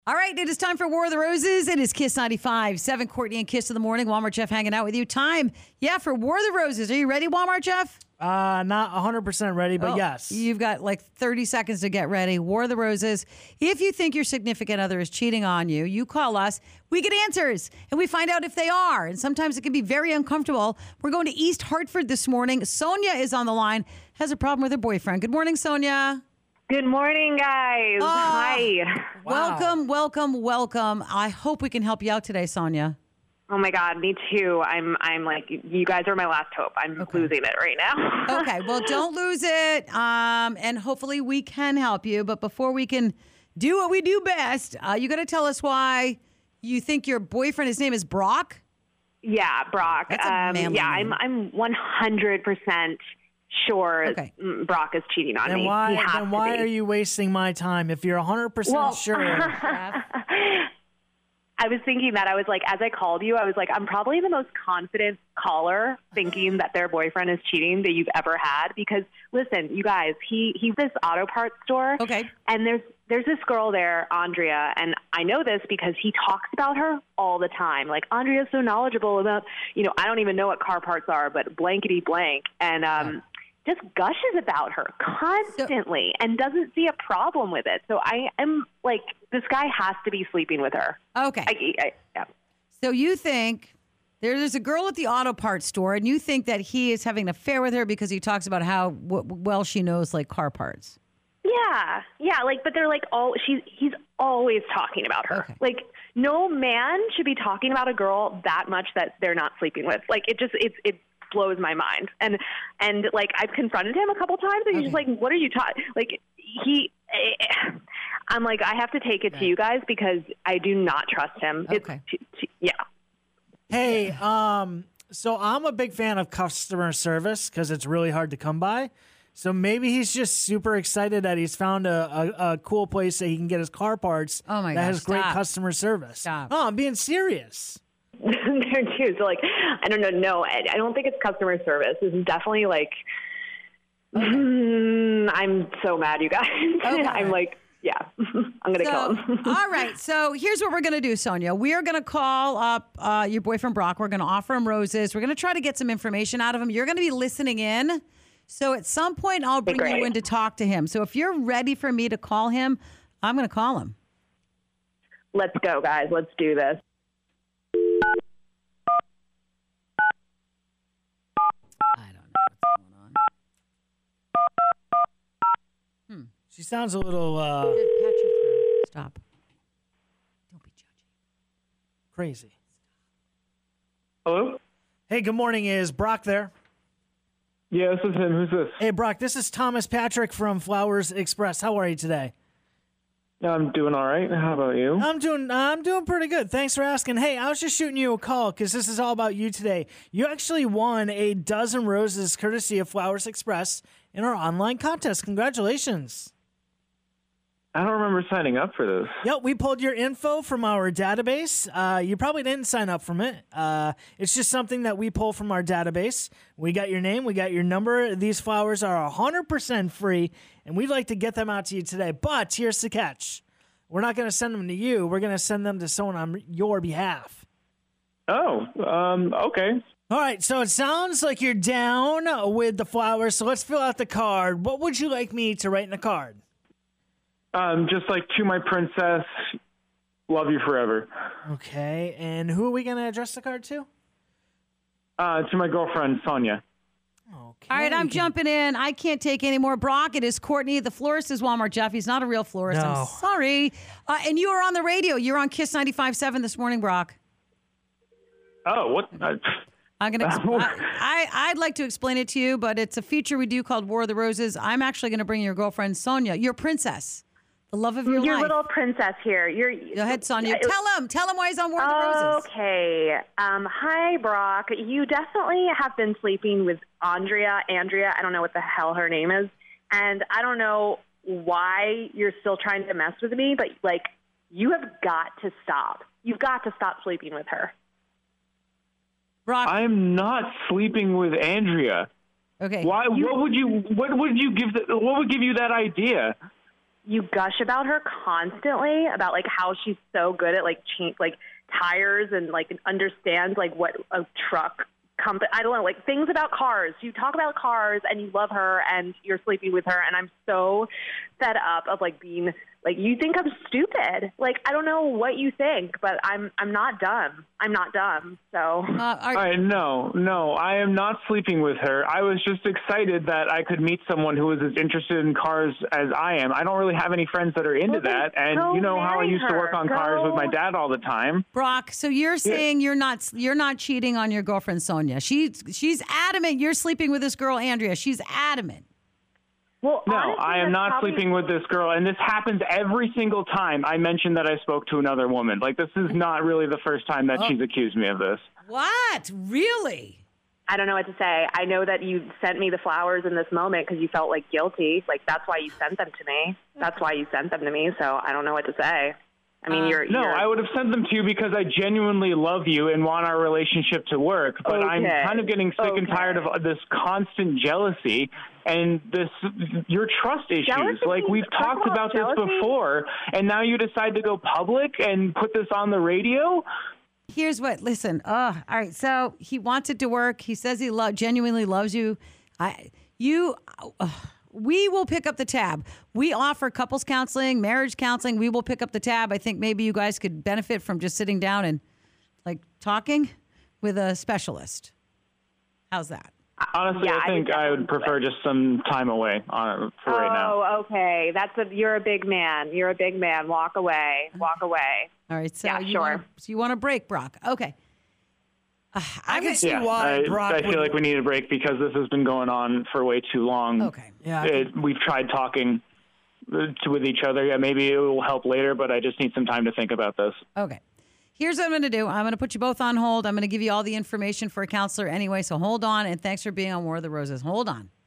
All right, it is time for War of the Roses. It is Kiss 95.7, Courtney and Kiss of the Morning. Walmart Jeff hanging out with you. Time, for War of the Roses. Are you ready, Walmart Jeff? Not 100% ready, but yes. You've got like 30 seconds to get ready. War of the Roses. If you think your significant other is cheating on you, you call us. We get answers, and we find out if they are. And sometimes it can be very uncomfortable. We're going to East Hartford this morning. Sonia is on the line, has a problem with her boyfriend. Good morning, Sonia. Good morning, guys. Hi. Wow. Welcome. I hope we can help you out today, Sonia. Oh my God, me too. I'm like, you guys are my last hope. I'm losing it right now. Okay, well, don't lose it. And hopefully we can help you. But before we can do what we do best, you got to tell us why you think your boyfriend, his name is Brock? Yeah, Brock. That's a manly name. I'm 100% sure Brock is cheating on me. Why are you wasting my time if you're 100% sure? I was thinking that. I was like, as I called you, I was like, I'm probably the most confident caller thinking that their boyfriend is cheating that you've ever had. Because listen, you guys, he's this auto parts store. Okay. And there's this girl there, Andrea, and I know this because he talks about her all the time. Like, Andrea's so knowledgeable about, I don't even know what car parts are, but blankety blank. And just gushes about her constantly and doesn't see a problem with it. So I am like, this guy has to be sleeping with her. Okay. Yeah. So you think there's a girl at the auto parts store, and you think that he is having an affair with her because he talks about how well she knows, like, car parts. Yeah. Like, but they're like, he's always talking about her. Okay. Like, no man should be talking about a girl that much that they're not sleeping with. Like, it blows my mind. And like, I've confronted him a couple times, and he's just like, what are you talking? Like, I'm like, I have to take it to you guys because I do not trust him. Okay. Yeah. Hey, so I'm a big fan of customer service because it's really hard to come by. So maybe he's just super excited that he's found a cool place that he can get his car parts that has great customer service. Stop. Oh, I'm being serious. There too. So like, I don't know. No, I don't think it's customer service. This is definitely like, I'm so mad, you guys. Okay. I'm like, yeah, I'm going to kill him. All right. So here's what we're going to do, Sonia. We are going to call up your boyfriend, Brock. We're going to offer him roses. We're going to try to get some information out of him. You're going to be listening in. So at some point, I'll bring you in to talk to him. So if you're ready for me to call him, I'm going to call him. Let's go, guys. Let's do this. She sounds a little Stop. Don't be judgy. Crazy. Hello? Hey, good morning. Is Brock there? Yeah, this is him. Who's this? Hey, Brock, this is Thomas Patrick from Flowers Express. How are you today? I'm doing all right. How about you? I'm doing pretty good. Thanks for asking. Hey, I was just shooting you a call because this is all about you today. You actually won a dozen roses courtesy of Flowers Express in our online contest. Congratulations. I don't remember signing up for this. Yep, we pulled your info from our database. You probably didn't sign up from it. It's just something that we pull from our database. We got your name. We got your number. These flowers are 100% free, and we'd like to get them out to you today. But here's the catch. We're not going to send them to you. We're going to send them to someone on your behalf. Oh, okay. All right, so it sounds like you're down with the flowers, so let's fill out the card. What would you like me to write in the card? Just like, to my princess, love you forever. Okay, and who are we going to address the card to? To my girlfriend, Sonia. Okay. All right, I'm jumping in. I can't take any more. Brock, it is Courtney. The florist is Walmart Jeff. He's not a real florist. No. I'm sorry. And you are on the radio. You're on Kiss 95.7 this morning, Brock. Oh, what? I'm gonna. I'd like to explain it to you, but it's a feature we do called War of the Roses. I'm actually going to bring your girlfriend, Sonia, your princess. The love of your life. Your little princess here. Go ahead, Sonia. Tell him why he's on War of the Roses. Okay. Hi, Brock. You definitely have been sleeping with Andrea. I don't know what the hell her name is. And I don't know why you're still trying to mess with me, but, like, you have got to stop. You've got to stop sleeping with her. Brock. I'm not sleeping with Andrea. Okay. Why? What would give you that idea? you gush about her constantly, about like how she's so good at like tires and like understands like what a truck company, I don't know, like things about cars. You talk about cars and you love her and you're sleeping with her, and I'm so fed up of like being like, you think I'm stupid. Like, I don't know what you think, but I'm not dumb. I'm not dumb. So no, I am not sleeping with her. I was just excited that I could meet someone who was as interested in cars as I am. I don't really have any friends that are into that, and you know how I used to work on cars with my dad all the time. Brock, so you're saying you're not cheating on your girlfriend Sonia. She's adamant you're sleeping with this girl Andrea. She's adamant. Well, no, honestly, I am not sleeping with this girl, and this happens every single time I mention that I spoke to another woman. Like, this is not really the first time that she's accused me of this. What? Really? I don't know what to say. I know that you sent me the flowers in this moment because you felt like guilty. Like, that's why you sent them to me. That's why you sent them to me, so I don't know what to say. I mean, I would have sent them to you because I genuinely love you and want our relationship to work. But I'm kind of getting sick and tired of this constant jealousy and your trust issues. Like, we've talked about this before, and now you decide to go public and put this on the radio? Here's what. Listen. All right. So he wants it to work. He says he genuinely loves you. We will pick up the tab. We offer couples counseling, marriage counseling. We will pick up the tab. I think maybe you guys could benefit from just sitting down and like talking with a specialist. How's that? Honestly, I think I would prefer just some time away for right now. Oh, okay. You're a big man. You're a big man. Walk away. Walk away. All right. So sure. You want a break, Brock? Okay. I can see why Brock I feel like we need a break because this has been going on for way too long. Okay. Yeah. We've tried talking with each other. Yeah, maybe it will help later, but I just need some time to think about this. Okay. Here's what I'm going to do. I'm going to put you both on hold. I'm going to give you all the information for a counselor anyway, so hold on, and thanks for being on War of the Roses. Hold on.